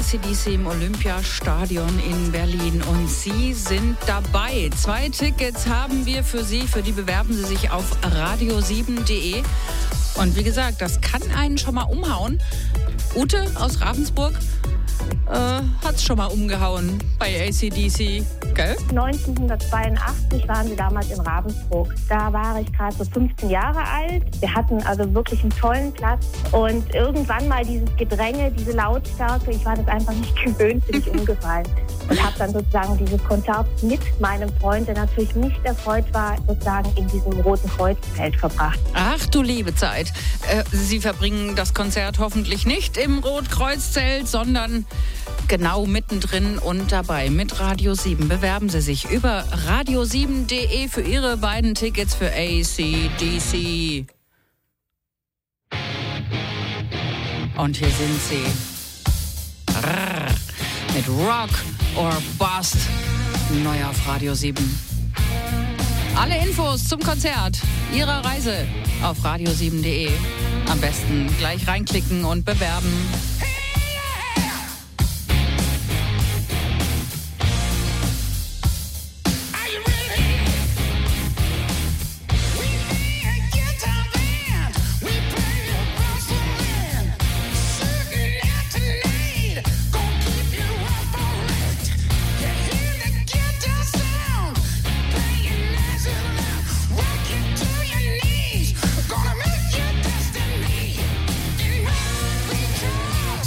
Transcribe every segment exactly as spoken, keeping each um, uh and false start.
C D C im Olympiastadion in Berlin und Sie sind dabei. Zwei Tickets haben wir für Sie, für die bewerben Sie sich auf radio sieben punkt de. Und wie gesagt, das kann einen schon mal umhauen. Ute aus Ravensburg äh, hat's schon mal umgehauen bei A C D C, gell? neunzehnhundertzweiundachtzig waren wir damals in Ravensburg. Da war ich gerade so fünfzehn Jahre alt. Wir hatten also wirklich einen tollen Platz. Und irgendwann mal dieses Gedränge, diese Lautstärke, ich war das einfach nicht gewöhnt, bin ich umgefallen. Und habe dann sozusagen dieses Konzert mit meinem Freund, der natürlich nicht erfreut war, sozusagen in diesem Roten Kreuzfeld verbracht. Ach du liebe Zeit. Äh, Sie verbringen das Konzert hoffentlich nicht im Rotkreuz-Zelt, sondern genau mittendrin und dabei mit Radio sieben. Bewerben Sie sich über radio sieben punkt de für Ihre beiden Tickets für A C D C. Und hier sind sie. Rrr, mit Rock or Bust. Neu auf Radio sieben. Alle Infos zum Konzert Ihrer Reise auf radio sieben punkt de. Am besten gleich reinklicken und bewerben. Gonna make your destiny.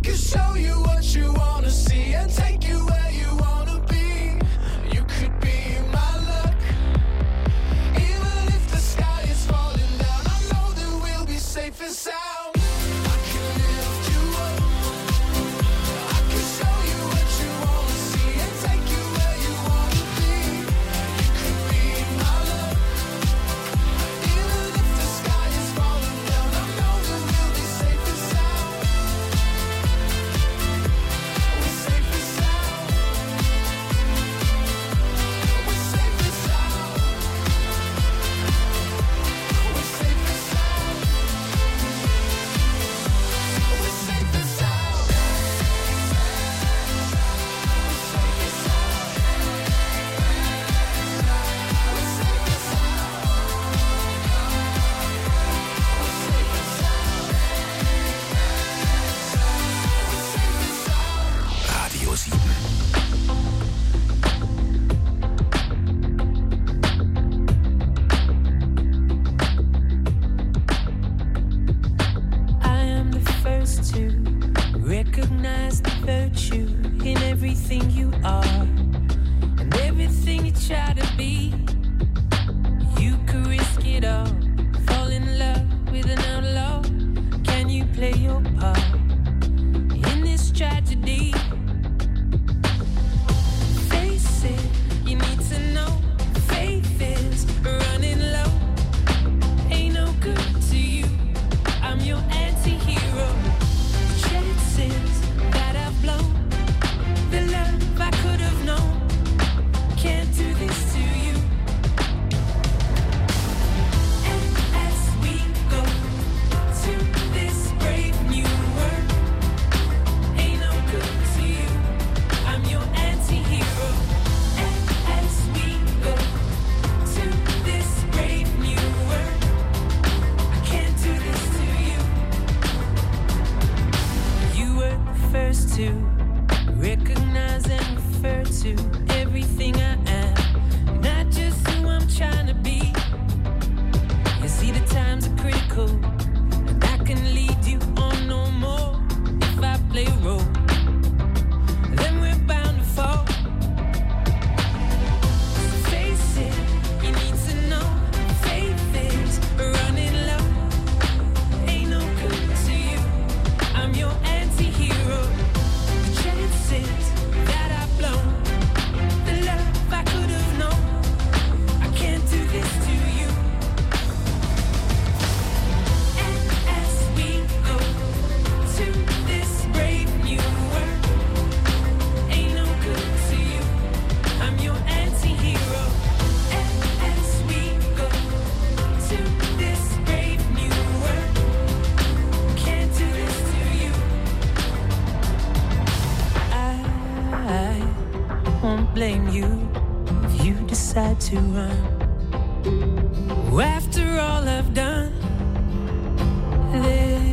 can show you what you wanna see and take you where you wanna be. You could be my luck. Even if the sky is falling down, I know that we'll be safe and sound. I can lift you up. I can show you what you wanna see and take you where you wanna be. You could be my luck. Even if the sky is falling down, I know that we'll be safe and sound. We're safe and sound. We're safe and sound. We're safe and sound. We're safe and sound. Radio sieben. I am the first to recognize the virtue in everything you are and everything you try to be. You could risk it all, fall in love with an outlaw. Can you play your part in this tragedy? Face it, you need to know. Faith is running low. Ain't no good to you. I'm your anti-hero. Chances that I've blown, the love I could have known. Can't do this to you. And as we go to this brave new world, ain't no good to you. I'm your anti-hero. And as we go to this brave new world, I can't do this to you. You were the first to recognize and refer to everything I am, not just who I'm trying to be. You see, the times are critical, and I can lead you on no more. If I play a role, then we're bound to fall. Face it, you need to know. Faith is running low. Ain't no good to you. I'm your anti-hero. The chances that I've blown, the love I could have known. I can't do this to you. And as we go to this brave new world, ain't no good to you. I'm your anti-hero. And as we go to this brave new world, can't do this to you. I won't blame you if you decide to run. After all I've done, there